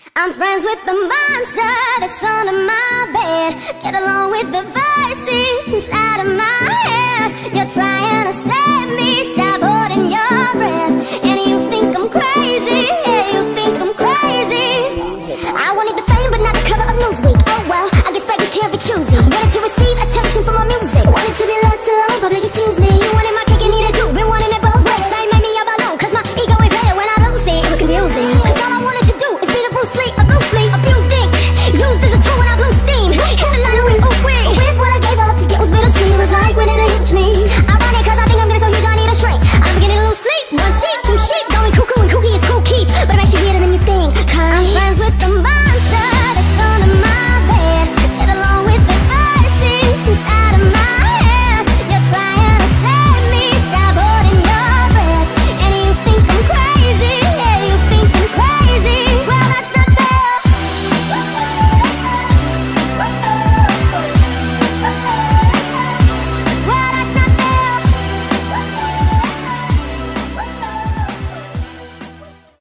I'm friends with the monster that's under my bed. Get along with the voices inside of my head. You're trying to save me.